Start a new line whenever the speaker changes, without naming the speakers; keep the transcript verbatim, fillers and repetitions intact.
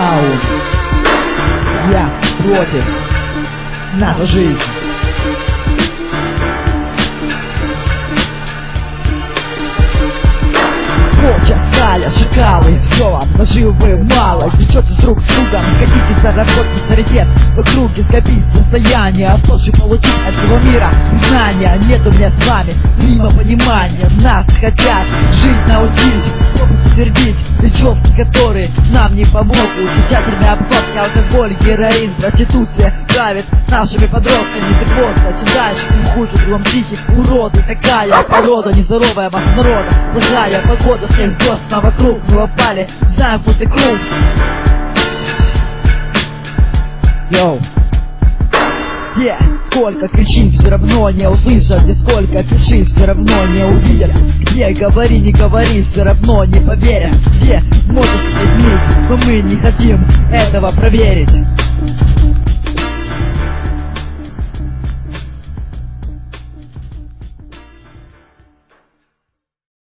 Даун. Я против. Наша жизнь. Молча стали шакалы, все обнажил вы мало. Течет из рук с другом, хотите заработать авторитет в округе, скопить состояние, а позже получить от всего мира знания. Нет у меня с вами взаимопонимания, нас хотят жить научить, опыт утвердить, речевки, которые нам не помогут. Замечательные обкладки, алкоголь, героин, проституция правит нашими подростками. Ты просто чем дальше, тем хуже, кругом психик, уроды. Такая порода, нездоровая масса народа, плохая погода, всех дождь, а вокруг мы попали в замкнутый круг. Йоу. Где, сколько кричи, все равно не услышат. Где сколько пиши, все равно не увидят. Где говори, не говори, все равно не поверят. Где можешь изменить, но мы не хотим этого проверить.